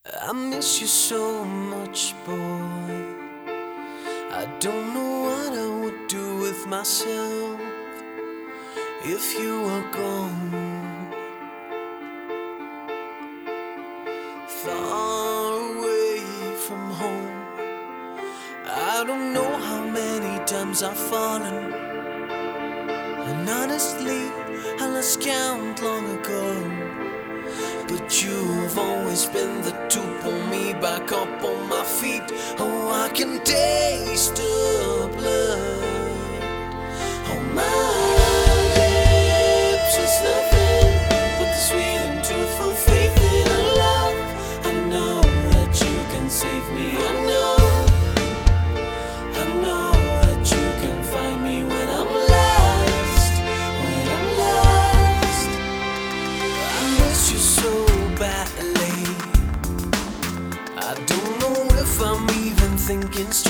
I miss you so much, boy. I don't know what I would do with myself if you were gone. Far away from home, I don't know how many times I've fallen, and honestly I lost count long ago. But you've always been the to pull me back up on my feet. Oh, I can taste the blood on my lips. It's nothing but the sweet and truthful faith in a love. I know that you can save me. I know that you can find me when I'm lost. When I'm lost, I miss you so badly. I don't know if I'm even thinking straight.